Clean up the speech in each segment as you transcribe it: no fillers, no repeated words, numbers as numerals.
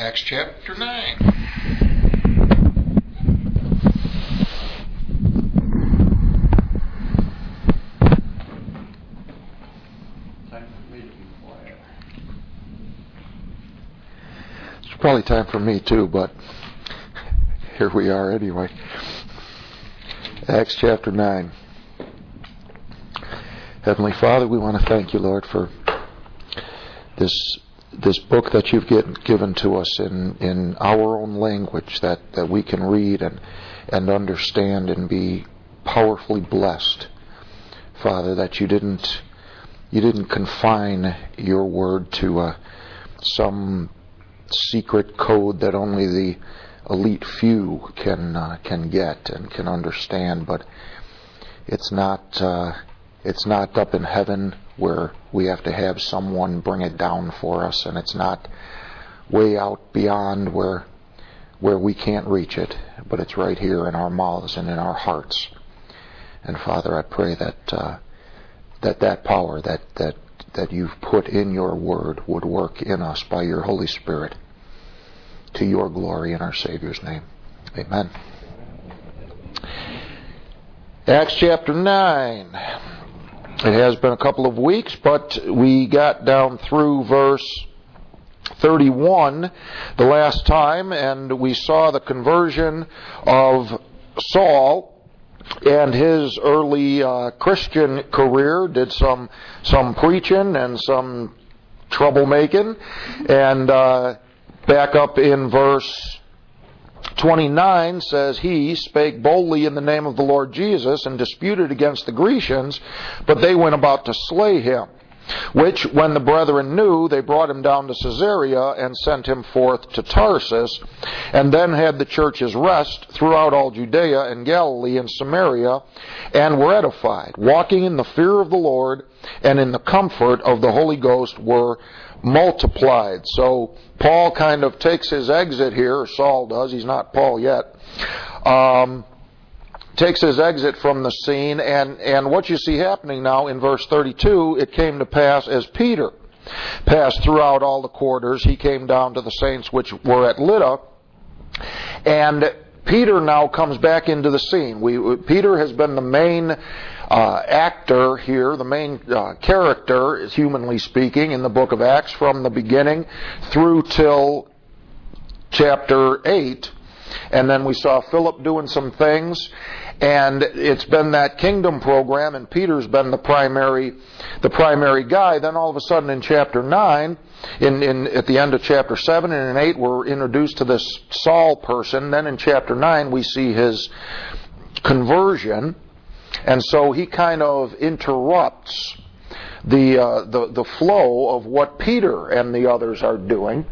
Acts chapter 9. Time for me to be quiet. It's probably time for me too, but here we are anyway. Acts chapter 9. Heavenly Father, we want to thank you, Lord, for this book that you've given to us in our own language that we can read and understand and be powerfully blessed. Father, that you didn't confine your word to some secret code that only the elite few can get and can understand, but it's not up in heaven where we have to have someone bring it down for us, and it's not way out beyond where we can't reach it, but it's right here in our mouths and in our hearts. And Father, I pray that power that you've put in your word would work in us by your Holy Spirit to your glory in our Savior's name. Amen. Acts chapter 9. It has been a couple of weeks, but we got down through verse 31 the last time, and we saw the conversion of Saul and his early Christian career. Did some preaching and some troublemaking, and back up in verse 29 says, he spake boldly in the name of the Lord Jesus and disputed against the Grecians, but they went about to slay him. Which, when the brethren knew, they brought him down to Caesarea and sent him forth to Tarsus, and then had the churches rest throughout all Judea and Galilee and Samaria, and were edified, walking in the fear of the Lord and in the comfort of the Holy Ghost were multiplied. So Paul kind of takes his exit here, or Saul does, he's not Paul yet, takes his exit from the scene, and what you see happening now in verse 32, it came to pass as Peter passed throughout all the quarters, he came down to the saints which were at Lydda, and Peter now comes back into the scene. Peter has been the main actor here, the main character, humanly speaking, in the book of Acts from the beginning through till chapter 8. And then we saw Philip doing some things, and it's been that kingdom program, and Peter's been the primary guy. Then all of a sudden in chapter 9, at the end of chapter 7 and in 8, we're introduced to this Saul person. Then in chapter 9 we see his conversion, and so he kind of interrupts the flow of what Peter and the others are doing.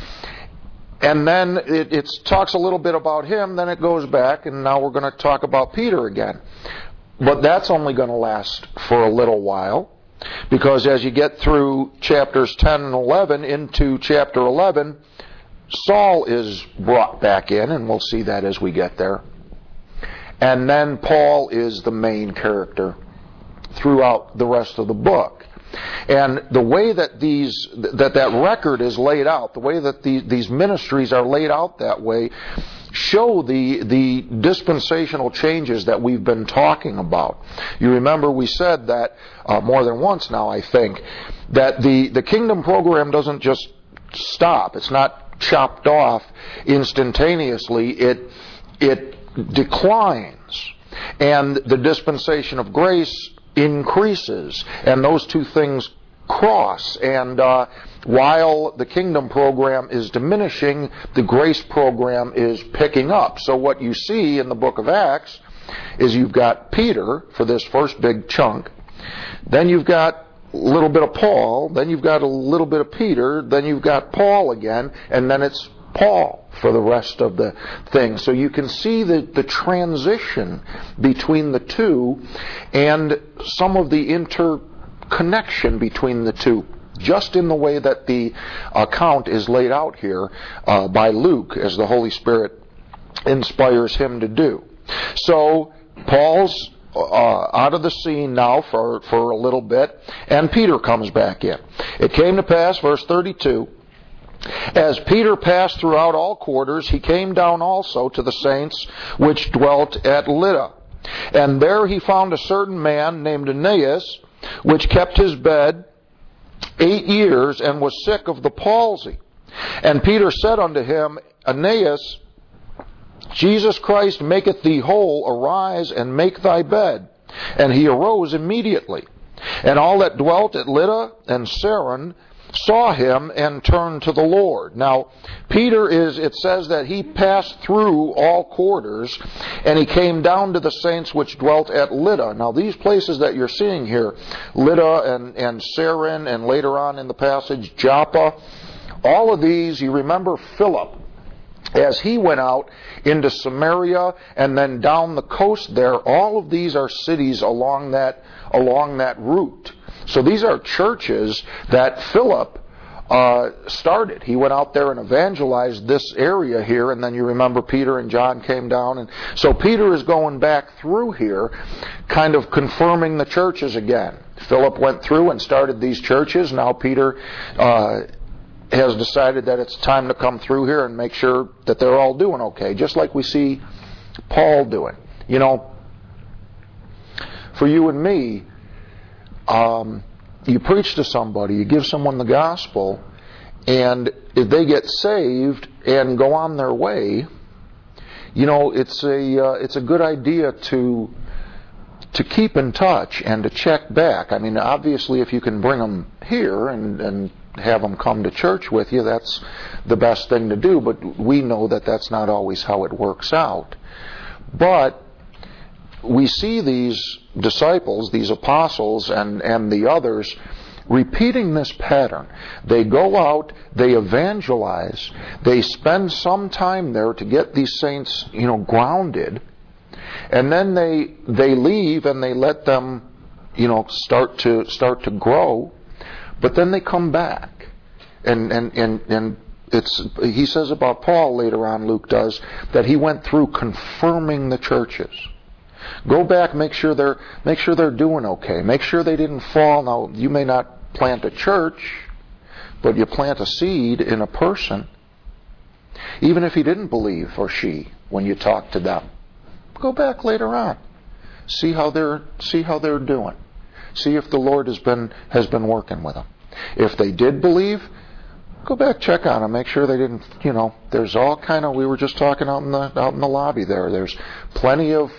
And then it talks a little bit about him, then it goes back, and now we're going to talk about Peter again. But that's only going to last for a little while, because as you get through chapters 10 and 11 into chapter 11, Saul is brought back in, and we'll see that as we get there. And then Paul is the main character throughout the rest of the book. And the way that that record is laid out, the way that these ministries are laid out that way, show the dispensational changes that we've been talking about. You remember we said that more than once now, I think, that the kingdom program doesn't just stop. It's not chopped off instantaneously. It declines. And the dispensation of grace increases, and those two things cross, and while the kingdom program is diminishing, the grace program is picking up. So what you see in the book of Acts is you've got Peter for this first big chunk, then you've got a little bit of Paul, then you've got a little bit of Peter, then you've got Paul again, and then it's Paul for the rest of the thing. So you can see the transition between the two and some of the interconnection between the two, just in the way that the account is laid out here by Luke, as the Holy Spirit inspires him to do. So Paul's out of the scene now for a little bit, and Peter comes back in. It came to pass, verse 32, As Peter passed throughout all quarters, he came down also to the saints which dwelt at Lydda. And there he found a certain man named Aeneas, which kept his bed 8 years, and was sick of the palsy. And Peter said unto him, Aeneas, Jesus Christ maketh thee whole, arise and make thy bed. And he arose immediately. And all that dwelt at Lydda and Saron saw him and turned to the Lord. Now, Peter it says that he passed through all quarters, and he came down to the saints which dwelt at Lydda. Now, these places that you're seeing here, Lydda and Saron, and later on in the passage, Joppa, all of these, you remember Philip, as he went out into Samaria and then down the coast there, all of these are cities along that route. So these are churches that Philip started. He went out there and evangelized this area here, and then you remember Peter and John came down. And so Peter is going back through here, kind of confirming the churches again. Philip went through and started these churches. Now Peter has decided that it's time to come through here and make sure that they're all doing okay, just like we see Paul doing. You know, for you and me, you preach to somebody, you give someone the gospel, and if they get saved and go on their way, you know, it's a good idea to keep in touch and to check back. I mean, obviously, if you can bring them here and have them come to church with you, that's the best thing to do, but we know that that's not always how it works out. But we see these disciples, these apostles, and the others repeating this pattern. They go out, they evangelize, they spend some time there to get these saints, you know, grounded, and then they leave and they let them, you know, start to grow, but then they come back. And he says about Paul later on, Luke does, that he went through confirming the churches. Go back, make sure they're doing okay. Make sure they didn't fall. Now, you may not plant a church, but you plant a seed in a person. Even if he didn't believe, or she, when you talk to them. Go back later on. See how they're doing. See if the Lord has been working with them. If they did believe, go back, check on them, make sure they didn't, you know, there's all kind of, we were just talking out in the lobby there, there's plenty of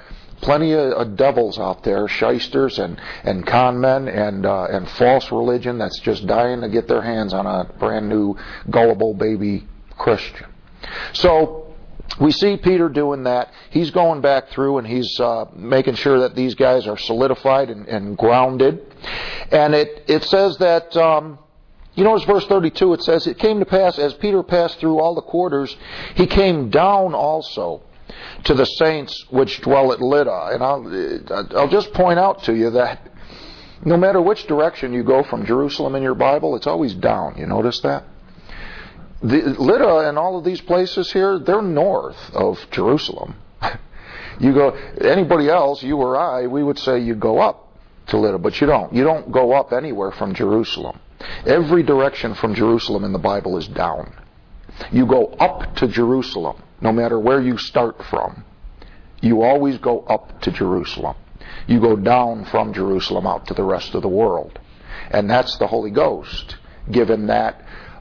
devils out there, shysters and con men and false religion that's just dying to get their hands on a brand new gullible baby Christian. So we see Peter doing that. He's going back through and he's making sure that these guys are solidified and grounded. And it says that, you notice verse 32, it says, it came to pass, as Peter passed through all the quarters, he came down also to the saints which dwell at Lydda. And I'll just point out to you that no matter which direction you go from Jerusalem in your Bible, it's always down. You notice that? Lydda and all of these places here, they're north of Jerusalem. You go, anybody else, you or I, we would say you go up to Lydda, but you don't. You don't go up anywhere from Jerusalem. Every direction from Jerusalem in the Bible is down. You go up to Jerusalem, no matter where you start from. You always go up to Jerusalem. You go down from Jerusalem out to the rest of the world. And that's the Holy Ghost, given that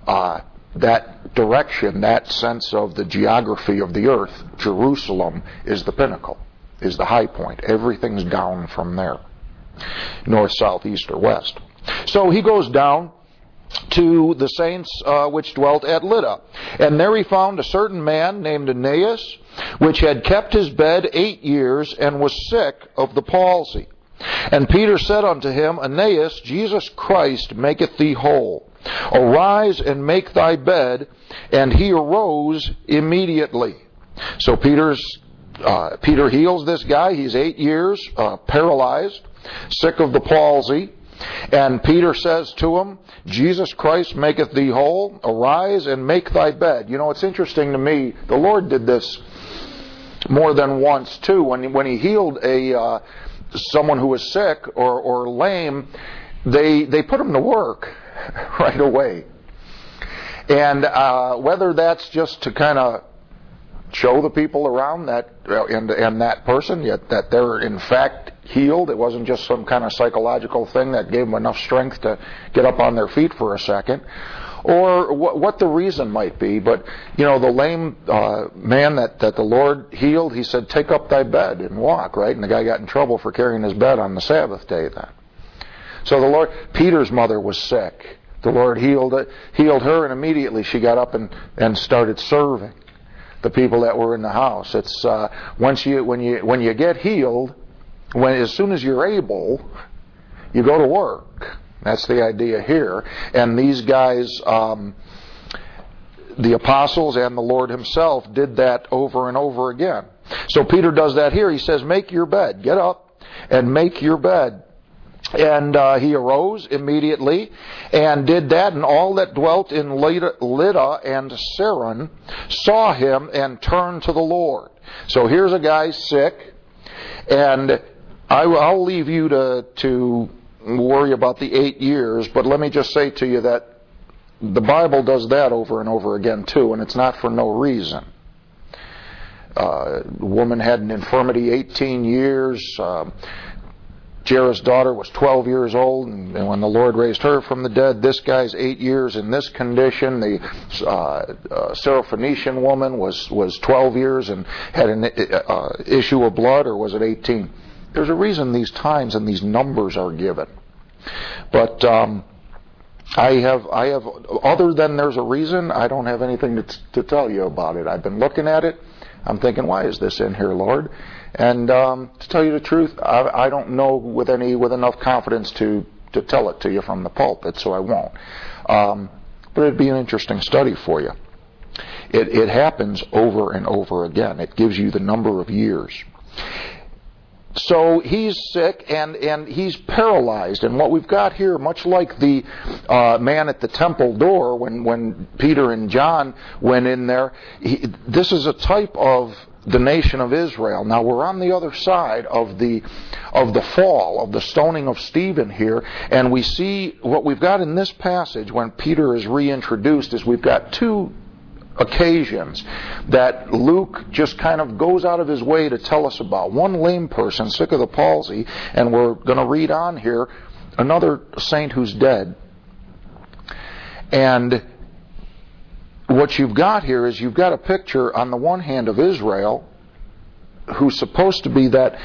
direction, that sense of the geography of the earth. Jerusalem is the pinnacle, is the high point. Everything's down from there. North, south, east, or west. So he goes down to the saints which dwelt at Lydda. And there he found a certain man named Aeneas, which had kept his bed 8 years, and was sick of the palsy. And Peter said unto him, Aeneas, Jesus Christ maketh thee whole. Arise and make thy bed. And he arose immediately. So Peter heals this guy. He's 8 years paralyzed, sick of the palsy. And Peter says to him, Jesus Christ maketh thee whole. Arise and make thy bed. You know, it's interesting to me, the Lord did this more than once too. When he healed someone who was sick or lame, they put him to work right away. And whether that's just to kind of show the people around that and that person that they're in fact healed, it wasn't just some kind of psychological thing that gave them enough strength to get up on their feet for a second, or what the reason might be. But the lame man that the Lord healed, he said, "Take up thy bed and walk," right? And the guy got in trouble for carrying his bed on the Sabbath day then. So the Lord, Peter's mother was sick. The Lord healed her, and immediately she got up and started serving the people that were in the house. It's when you get healed, as soon as you're able, you go to work. That's the idea here. And these guys, the apostles and the Lord Himself, did that over and over again. So Peter does that here. He says, "Make your bed. Get up and make your bed." And he arose immediately and did that, and all that dwelt in Lydda and Saron saw him and turned to the Lord. So here's a guy sick, and I'll leave you to worry about the 8 years, but let me just say to you that the Bible does that over and over again too, and it's not for no reason. The woman had an infirmity 18 years. Jairus' daughter was 12 years old, and when the Lord raised her from the dead, this guy's 8 years in this condition. The Syrophoenician woman was 12 years and had an issue of blood, or was it 18? There's a reason these times and these numbers are given. But I have, other than there's a reason, I don't have anything to tell you about it. I've been looking at it. I'm thinking, why is this in here, Lord? And to tell you the truth, I don't know with enough confidence to tell it to you from the pulpit, so I won't. But it'd be an interesting study for you. It happens over and over again. It gives you the number of years. So he's sick and he's paralyzed. And what we've got here, much like the man at the temple door when Peter and John went in there, this is a type of the nation of Israel. Now we're on the other side of the fall, of the stoning of Stephen here, and we see what we've got in this passage when Peter is reintroduced is we've got two occasions that Luke just kind of goes out of his way to tell us about. One lame person, sick of the palsy, and we're going to read on here, another saint who's dead. And what you've got here is you've got a picture on the one hand of Israel, who's supposed to be that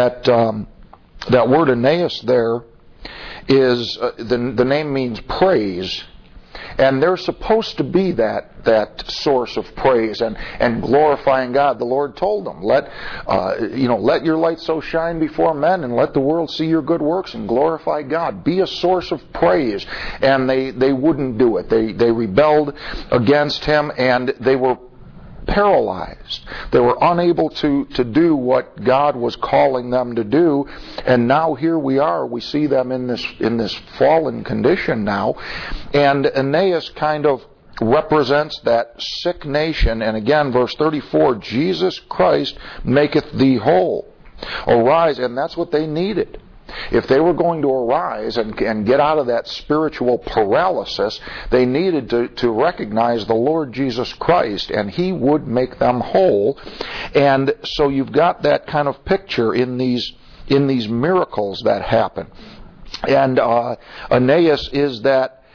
word Aeneas there is the name means praise. And they're supposed to be that source of praise and glorifying God. The Lord told them, let your light so shine before men, and let the world see your good works and glorify God. Be a source of praise. And they wouldn't do it. They rebelled against Him, and they were paralyzed. They were unable to do what God was calling them to do. And now here we are. We see them in this fallen condition now. And Aeneas kind of represents that sick nation. And again, verse 34, Jesus Christ maketh thee whole. Arise. And that's what they needed. If they were going to arise and get out of that spiritual paralysis, they needed to recognize the Lord Jesus Christ, and He would make them whole. And so you've got that kind of picture in these miracles that happen. And Aeneas is that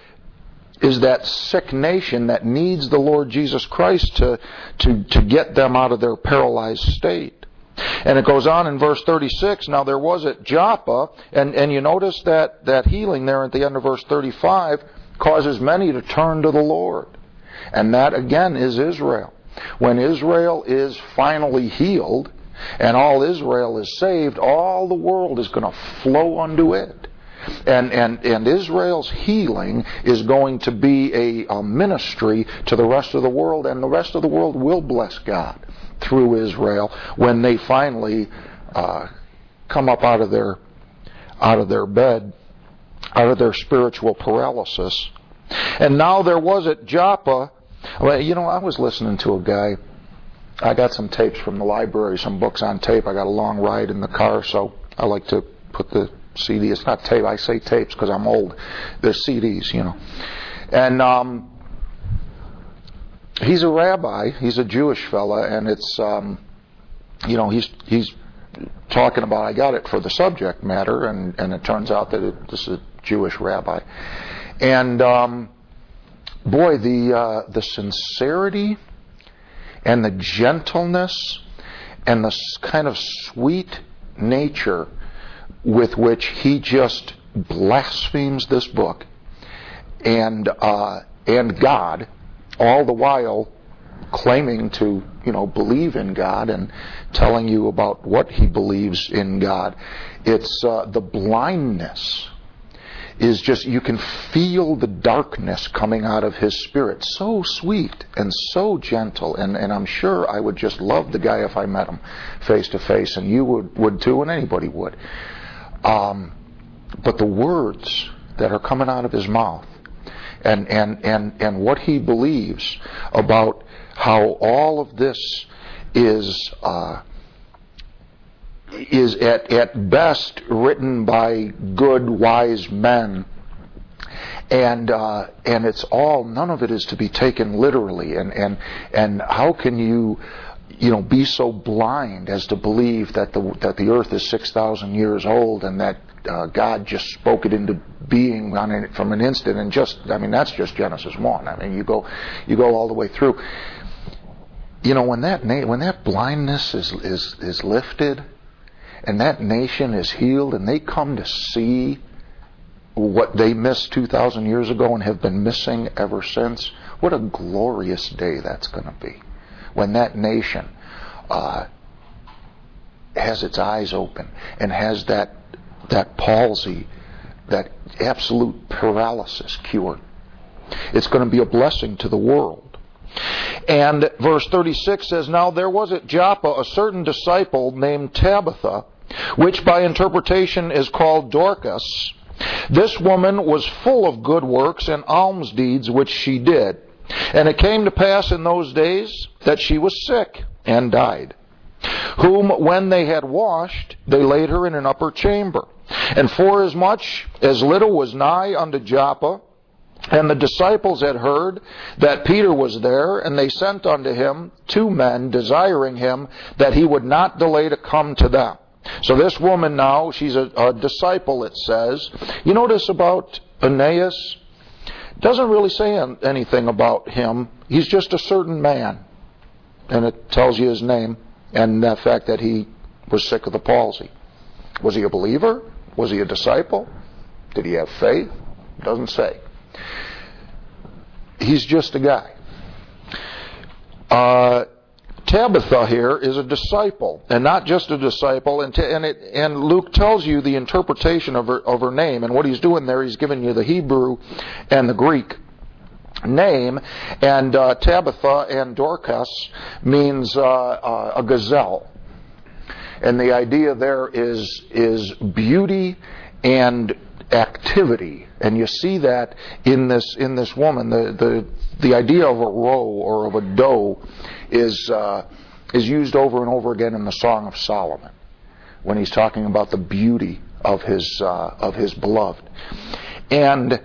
sick nation that needs the Lord Jesus Christ to get them out of their paralyzed state. And it goes on in verse 36, now there was at Joppa, and you notice that healing there at the end of verse 35 causes many to turn to the Lord. And that again is Israel. When Israel is finally healed and all Israel is saved, all the world is going to flow unto it. And Israel's healing is going to be a ministry to the rest of the world, and the rest of the world will bless God through Israel when they finally come up out of their bed, out of their spiritual paralysis. And now there was at Joppa, I was listening to a guy. I got some tapes from the library, some books on tape. I got a long ride in the car, so I like to put the CD. It's not tape. I say tapes because I'm old. They're CDs, And he's a rabbi. He's a Jewish fella, and it's he's talking about, I got it for the subject matter, and it turns out that this is a Jewish rabbi. And boy, the sincerity and the gentleness and the kind of sweet nature with which he just blasphemes this book and God, all the while claiming to, believe in God and telling you about what he believes in God. It's the blindness is just, you can feel the darkness coming out of his spirit. So sweet and so gentle, and I'm sure I would just love the guy if I met him face to face, and you would too, and anybody would. But the words that are coming out of his mouth, and what he believes about how all of this is at best written by good, wise men, and it's all, none of it is to be taken literally, and how can you be so blind as to believe that the earth is 6,000 years old and that God just spoke it into being from an instant, and that's just Genesis 1. You go all the way through. When that blindness is lifted, and that nation is healed, and they come to see what they missed 2,000 years ago and have been missing ever since, what a glorious day that's going to be. When that nation has its eyes open and has that palsy, that absolute paralysis cured. It's going to be a blessing to the world. And verse 36 says, "Now there was at Joppa a certain disciple named Tabitha, which by interpretation is called Dorcas. This woman was full of good works and alms deeds which she did. And it came to pass in those days that she was sick and died. Whom when they had washed, they laid her in an upper chamber. And forasmuch as Lydda was nigh unto Joppa, and the disciples had heard that Peter was there, and they sent unto him 2 men, desiring him that he would not delay to come to them." So this woman now, she's a disciple, it says. You notice about Aeneas, it doesn't really say anything about him. He's just a certain man. And it tells you his name and the fact that he was sick of the palsy. Was he a believer? Was he a disciple? Did he have faith? It doesn't say. He's just a guy. Tabitha here is a disciple, and not just a disciple. And Luke tells you the interpretation of her name, and what he's doing there, he's giving you the Hebrew and the Greek name. And Tabitha and Dorcas means a gazelle, and the idea there is beauty and activity. And you see that in this woman. The idea of a roe or of a doe is used over and over again in the Song of Solomon when he's talking about the beauty of his beloved. And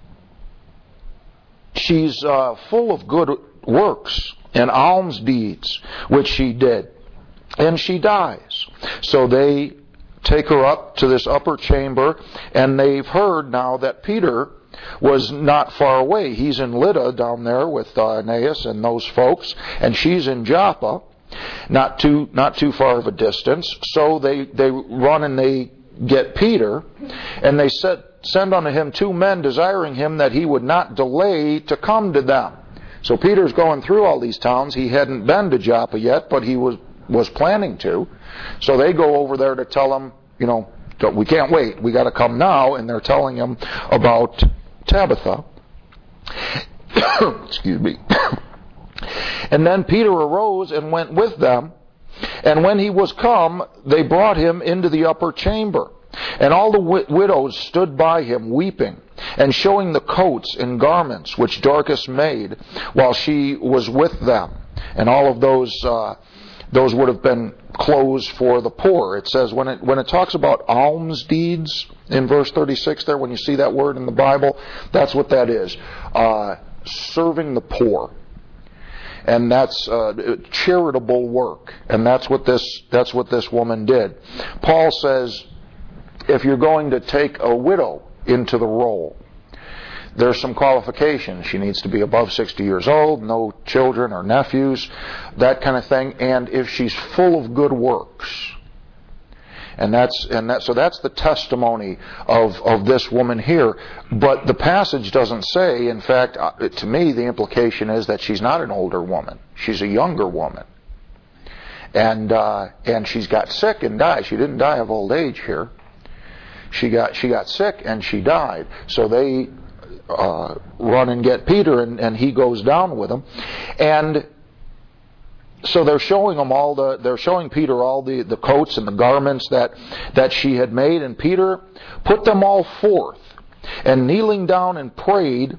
she's full of good works and alms deeds which she did, and she dies. So they take her up to this upper chamber, and they've heard now that Peter was not far away. He's in Lydda down there with Aeneas and those folks, and she's in Joppa, not too far of a distance. So they run and they get Peter, and they send unto him 2 men, desiring him that he would not delay to come to them. So Peter's going through all these towns. He hadn't been to Joppa yet, but he was planning to. So they go over there to tell him, we can't wait. We got to come now. And they're telling him about Tabitha. Excuse me. And then Peter arose and went with them. And when he was come, they brought him into the upper chamber. And all the widows stood by him, weeping, and showing the coats and garments which Dorcas made while she was with them. And all of those would have been clothes for the poor. It says when it talks about alms deeds in verse 36 there, when you see that word in the Bible, that's what that is. Serving the poor. and that's charitable work, and that's what this woman did. Paul says, if you're going to take a widow into the role, there's some qualifications. She needs to be above 60 years old, no children or nephews, that kind of thing, and if she's full of good works. So that's the testimony of this woman here. But the passage doesn't say, in fact, to me, the implication is that she's not an older woman. She's a younger woman. And she's got sick and died. She didn't die of old age here. She got sick and she died. So they run and get Peter, and he goes down with them. And so they're showing Peter all the coats and the garments that she had made, and Peter put them all forth, and kneeled down and prayed,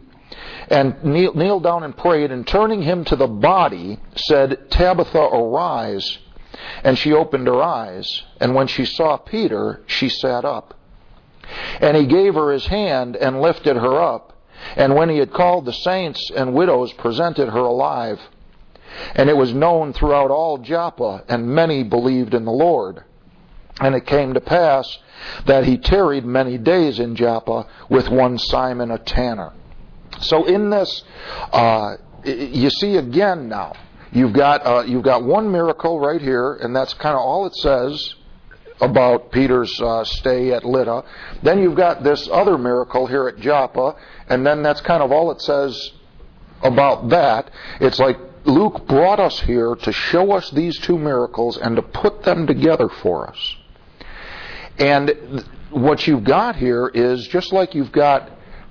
and turning him to the body, said, Tabitha, arise. And she opened her eyes, and when she saw Peter, she sat up. And he gave her his hand and lifted her up, and when he had called the saints and widows, presented her alive. And it was known throughout all Joppa, and many believed in the Lord. And it came to pass that he tarried many days in Joppa with one Simon a tanner. So in this, you see again now, you've got one miracle right here, and that's kind of all it says about Peter's stay at Lydda. Then you've got this other miracle here at Joppa, and then that's kind of all it says about that. It's like Luke brought us here to show us these two miracles and to put them together for us. And what you've got here is just like you've got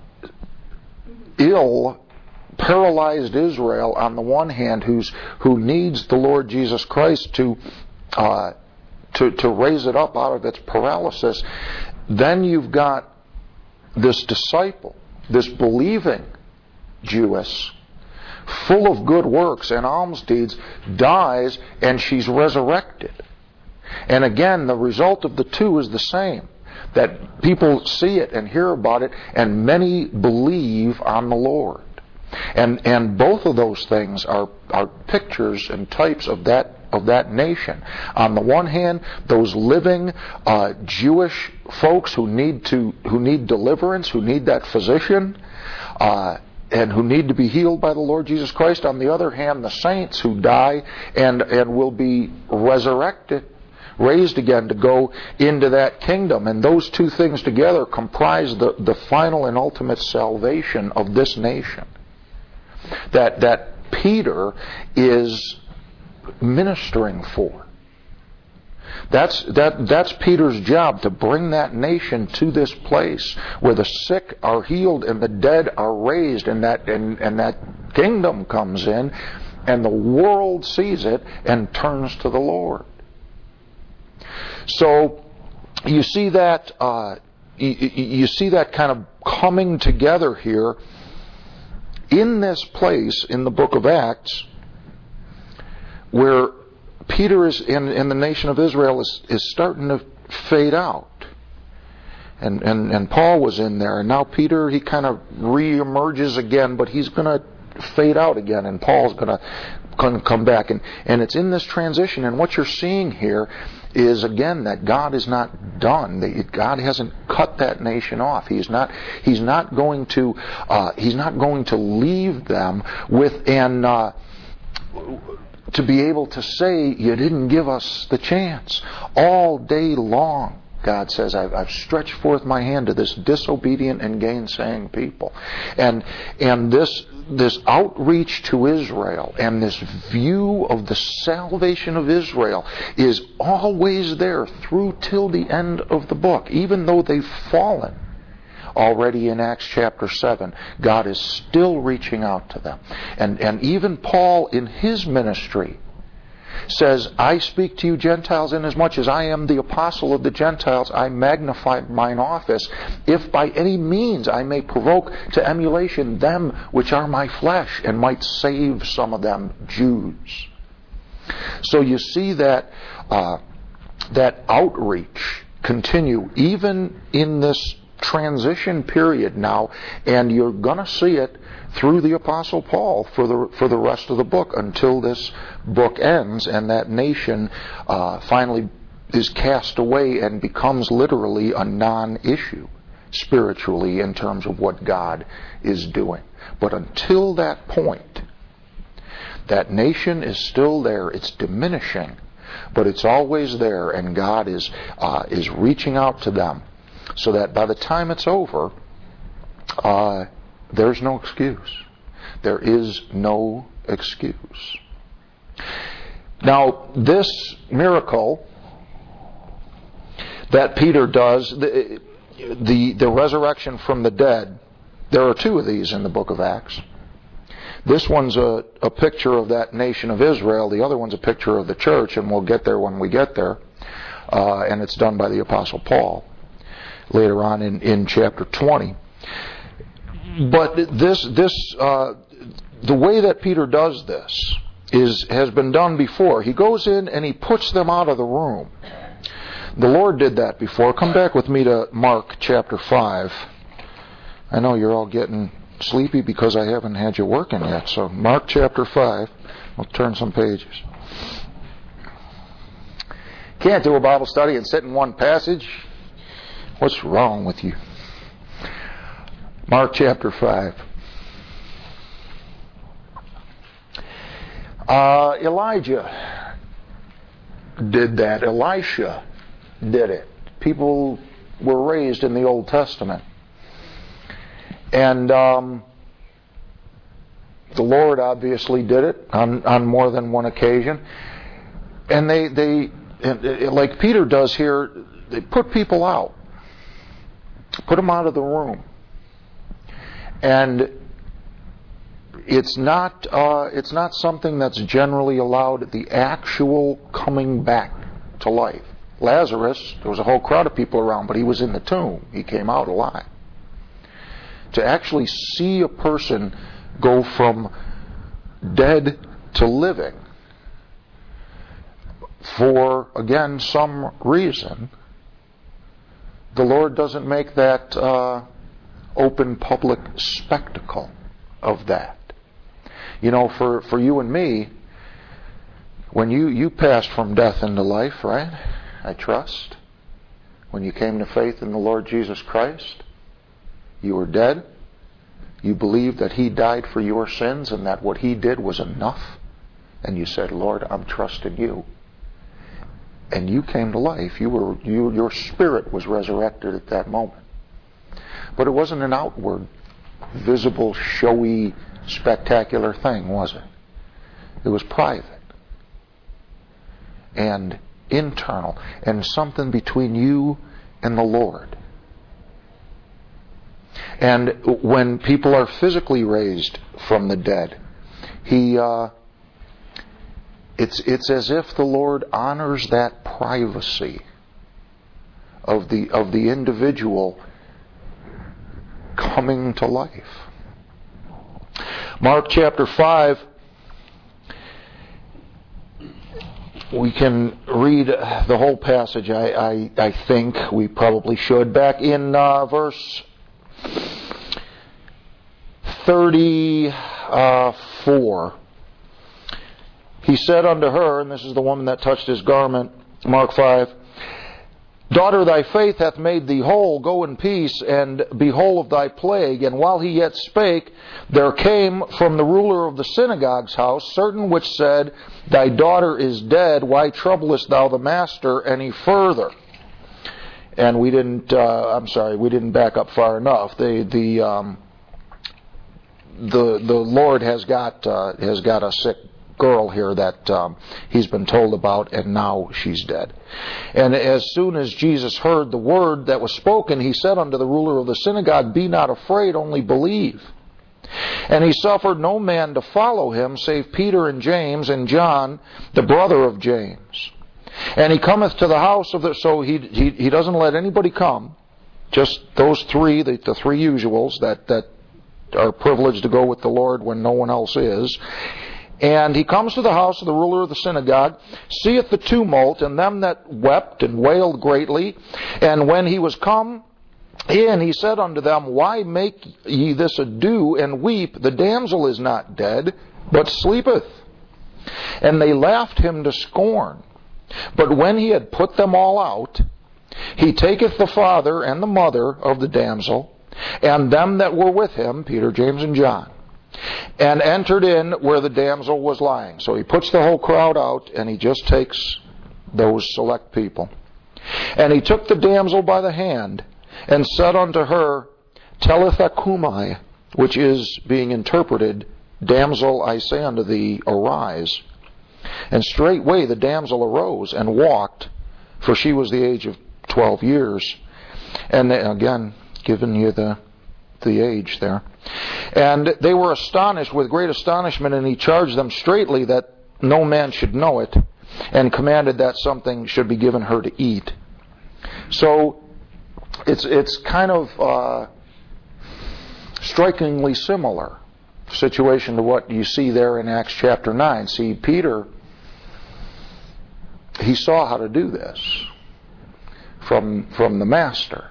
paralyzed Israel on the one hand, who needs the Lord Jesus Christ to raise it up out of its paralysis. Then you've got this disciple, this believing Jewess, full of good works and alms deeds, dies, and she's resurrected. And again, the result of the two is the same, that people see it and hear about it, and many believe on the Lord. And both of those things are pictures and types of that nation. On the one hand, those living Jewish folks who need deliverance, who need that physician, and who need to be healed by the Lord Jesus Christ. On the other hand, the saints who die and will be resurrected, raised again to go into that kingdom. And those two things together comprise the final and ultimate salvation of this nation that Peter is ministering for. That's Peter's job, to bring that nation to this place where the sick are healed and the dead are raised, and that kingdom comes in, and the world sees it and turns to the Lord. So you see that kind of coming together here in this place in the book of Acts, where Peter is in the nation of Israel is starting to fade out. And Paul was in there, and now Peter, he kind of re-emerges again, but he's going to fade out again, and Paul's going to come back. And it's in this transition, and what you're seeing here is, again, that God is not done. God hasn't cut that nation off. He's not going to leave them with to be able to say, you didn't give us the chance. All day long, God says, I've stretched forth my hand to this disobedient and gainsaying people. And this outreach to Israel and this view of the salvation of Israel is always there through till the end of the book. Even though they've fallen already in Acts chapter 7, God is still reaching out to them. And even Paul in his ministry says, I speak to you Gentiles, inasmuch as I am the apostle of the Gentiles, I magnify mine office, if by any means I may provoke to emulation them which are my flesh, and might save some of them Jews. So you see that outreach continue even in this transition period now, and you're going to see it through the Apostle Paul for the rest of the book until this book ends and that nation finally is cast away and becomes literally a non-issue spiritually in terms of what God is doing. But until that point, that nation is still there. It's diminishing, but it's always there, and God is reaching out to them so that by the time it's over, there's no excuse. There is no excuse. Now, this miracle that Peter does, the resurrection from the dead, there are two of these in the book of Acts. This one's a picture of that nation of Israel. The other one's a picture of the church, and we'll get there when we get there. And it's done by the Apostle Paul later on in chapter 20. But the way that Peter does this has been done before. He goes in and he puts them out of the room. The Lord did that before. Come back with me to Mark chapter 5. I know you're all getting sleepy because I haven't had you working yet. So Mark chapter 5. We'll turn some pages. Can't do a Bible study and sit in one passage. What's wrong with you? Mark chapter 5. Elijah did that. Elisha did it. People were raised in the Old Testament. And the Lord obviously did it on more than one occasion. And they like Peter does here, they put people out. Put them out of the room. And it's not something that's generally allowed, the actual coming back to life. Lazarus, there was a whole crowd of people around, but he was in the tomb. He came out alive. To actually see a person go from dead to living for, again, some reason, the Lord doesn't make that open public spectacle of that. You know, for you and me, when you passed from death into life, right? I trust. When you came to faith in the Lord Jesus Christ, you were dead. You believed that He died for your sins and that what He did was enough. And you said, Lord, I'm trusting You. And you came to life. Your spirit was resurrected at that moment. But it wasn't an outward, visible, showy, spectacular thing, was it? It was private and internal and something between you and the Lord. And when people are physically raised from the dead, it's as if the Lord honors that privacy of the individual coming to life. Mark chapter 5, we can read the whole passage, I think we probably should. Back in verse 34, He said unto her, and this is the woman that touched His garment, Mark 5, Daughter, thy faith hath made thee whole. Go in peace, and be whole of thy plague. And while he yet spake, there came from the ruler of the synagogue's house certain which said, Thy daughter is dead. Why troublest thou the master any further? And we didn't back up far enough. The Lord has got a sick girl here that He's been told about, and now she's dead. And as soon as Jesus heard the word that was spoken, He said unto the ruler of the synagogue, Be not afraid, only believe. And He suffered no man to follow Him, save Peter and James and John, the brother of James. And He cometh to the house of so he doesn't let anybody come, just those three, the three usuals that are privileged to go with the Lord when no one else is. And He comes to the house of the ruler of the synagogue, seeth the tumult, and them that wept and wailed greatly. And when He was come And he said unto them, Why make ye this ado and weep? The damsel is not dead, but sleepeth. And they laughed him to scorn. But when he had put them all out, he taketh the father and the mother of the damsel, and them that were with him, Peter, James, and John, and entered in where the damsel was lying. So he puts the whole crowd out, and he just takes those select people. And he took the damsel by the hand, and said unto her, Talitha cumi, which is being interpreted, Damsel, I say unto thee, arise. And straightway the damsel arose and walked, for she was the age of 12 years. And again, giving you the age there. And they were astonished with great astonishment, and he charged them straitly that no man should know it, and commanded that something should be given her to eat. So it's kind of strikingly similar situation to what you see there in Acts chapter 9. See, Peter, he saw how to do this from the Master.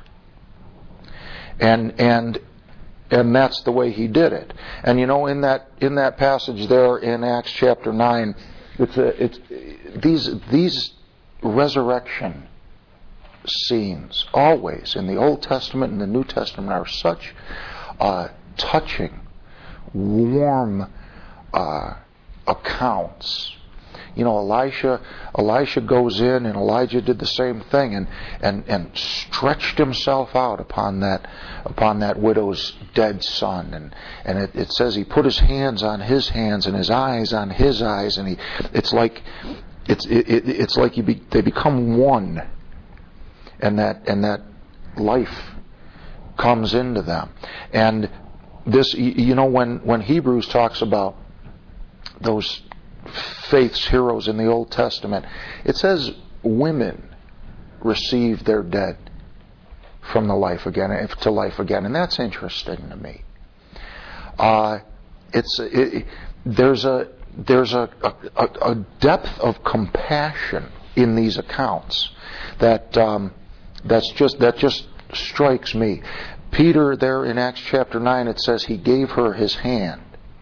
And that's the way he did it. And you know, in that passage there in Acts chapter 9, it's these resurrection scenes always in the Old Testament and the New Testament are such touching, warm accounts. You know, Elisha goes in, and Elijah did the same thing, and stretched himself out upon that widow's dead son, and it says he put his hands on his hands and his eyes on his eyes, and it's like they become one, and that life comes into them. And this, you know, when Hebrews talks about those faith's heroes in the Old Testament, it says women receive their dead from the life again to life again, and that's interesting to me. There's a depth of compassion in these accounts that just strikes me. Peter, there in Acts chapter 9, it says he gave her his hand.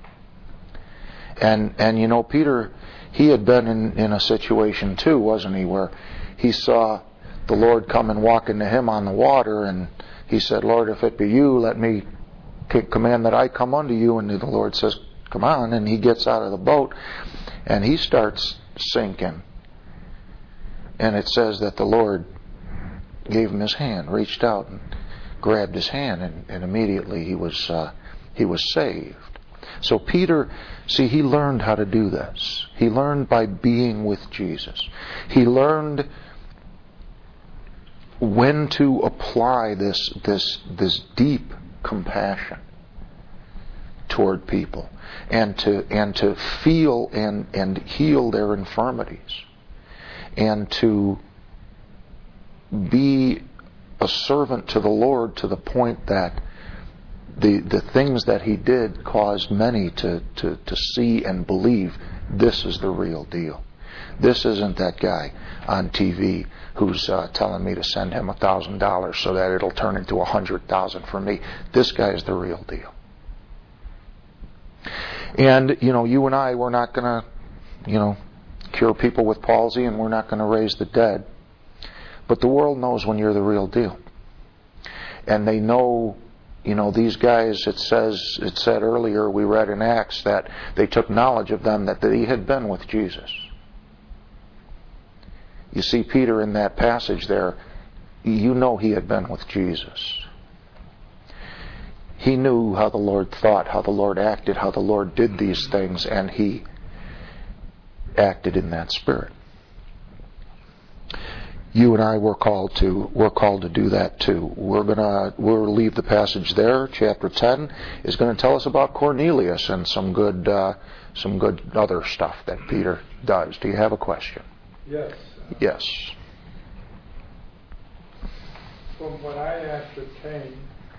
And you know, Peter, he had been in a situation too, wasn't he, where he saw the Lord come and walk into him on the water, and he said, Lord, if it be you, let me command that I come unto you. And the Lord says, come on. And he gets out of the boat, and he starts sinking. And it says that the Lord gave him his hand, reached out and grabbed his hand, and immediately he was saved. So Peter, see, he learned how to do this. He learned by being with Jesus. He learned when to apply this deep compassion toward people, and to feel and heal their infirmities, and to be a servant to the Lord to the point that the things that he did caused many to see and believe this is the real deal. This isn't that guy on TV who's telling me to send him $1,000 so that it'll turn into $100,000 for me. This guy is the real deal. And you know, you and I, we're not going to, cure people with palsy, and we're not going to raise the dead. But the world knows when you're the real deal, and they know. You know, these guys, it said earlier, we read in Acts, that they took knowledge of them that he had been with Jesus. You see Peter in that passage there, you know he had been with Jesus. He knew how the Lord thought, how the Lord acted, how the Lord did these things, and he acted in that spirit. You and I were called to do that too. We'll leave the passage there. Chapter 10 is going to tell us about Cornelius and some good other stuff that Peter does. Do you have a question? Yes. Yes. From what I ascertain,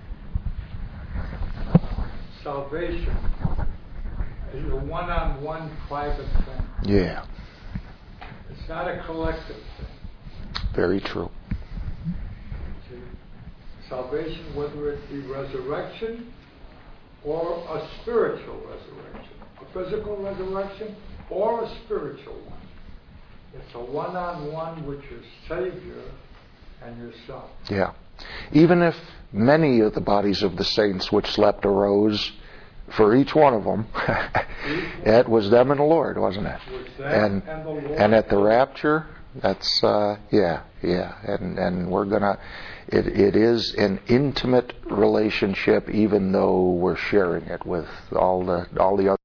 salvation is a one-on-one private thing. Yeah. It's not a collective thing. Very true. Salvation, whether it be resurrection or a spiritual resurrection, a physical resurrection or a spiritual one. It's a one-on-one with your Savior and yourself. Yeah. Even if many of the bodies of the saints which slept arose, for each one of them, it was them and the Lord, wasn't it? And the Lord. And at the rapture, that's and we're gonna. It is an intimate relationship, even though we're sharing it with all the other.